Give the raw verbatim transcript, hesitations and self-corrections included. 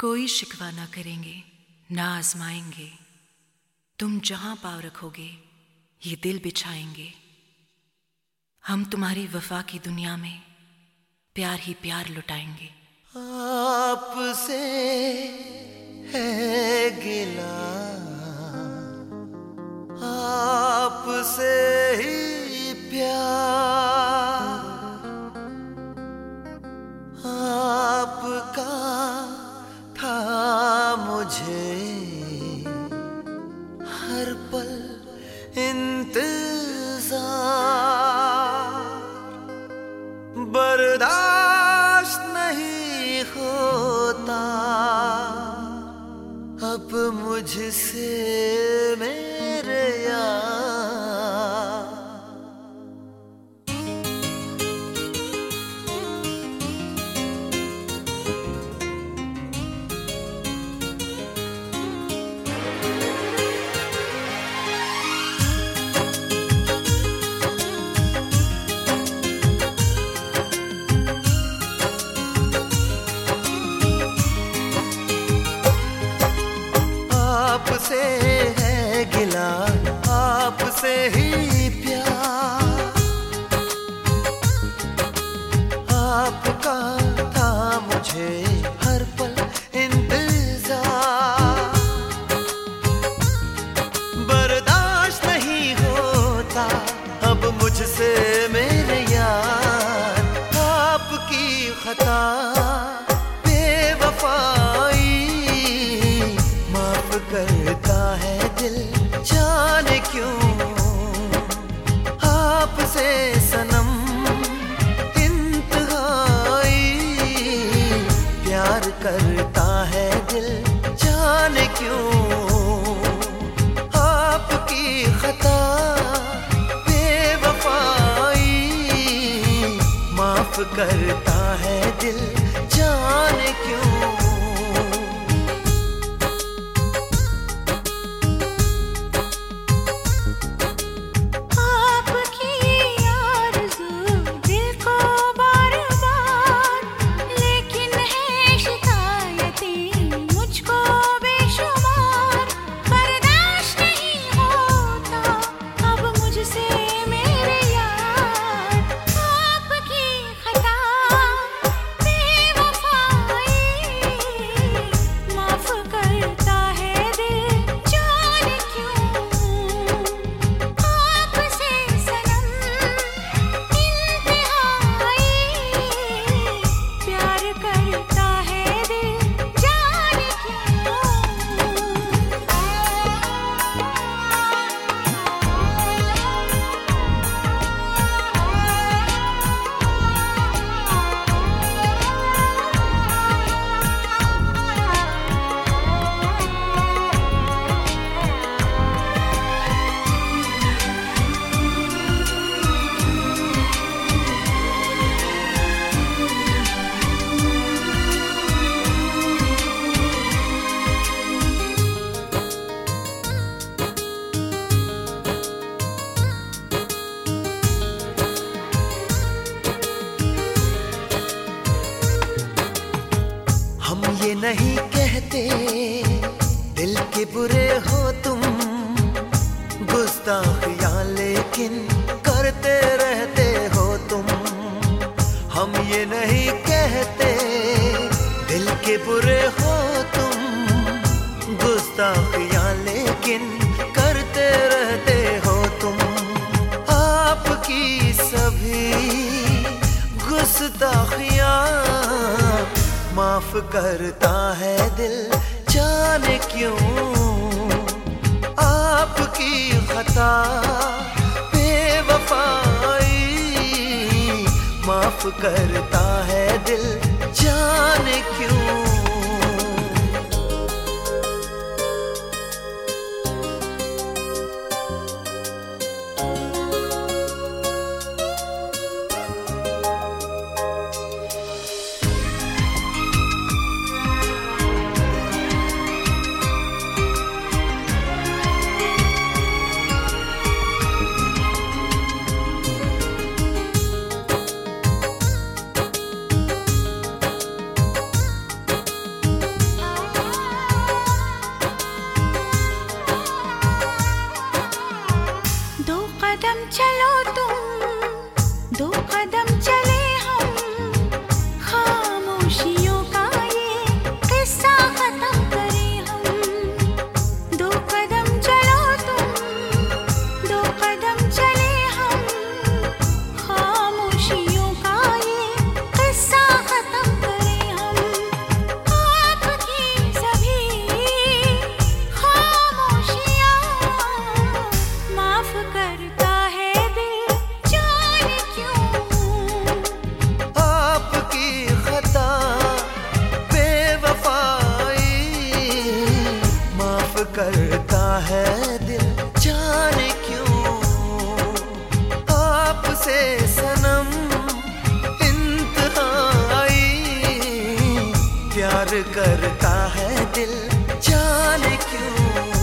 कोई शिकवा ना करेंगे, ना आजमाएंगे। तुम जहां पाँव रखोगे ये दिल बिछाएंगे। हम तुम्हारी वफा की दुनिया में प्यार ही प्यार लुटाएंगे। आपसे है गिला, आपसे ही प्यार, आपका था मुझे हर पल इंतजार। बर्दाश्त नहीं होता अब मुझसे मेरे यार। आपसे है गिला, आपसे ही प्यार, आपका था मुझे हर पल इंतजार। बर्दाश्त नहीं होता अब मुझसे मेरे यार। आपकी खता करता है दिल जाने क्यों। आपसे सनम इंतहाई प्यार करता है दिल जाने क्यों। आपकी खता बेवफाई माफ करता है दिल जाने क्यों। हम ये नहीं कहते दिल के बुरे हो तुम, गुस्ताखियां लेकिन करते रहते हो तुम। हम ये नहीं कहते दिल के बुरे हो तुम, गुस्ताखियां लेकिन करते रहते हो तुम। आपकी सभी गुस्ताखियां माफ करता है दिल जाने क्यों। आपकी खता बेवफाई माफ करता है दिल जाने क्यों। है दिल जाने क्यों आपसे सनम इंतहाई प्यार करता है दिल जाने क्यों।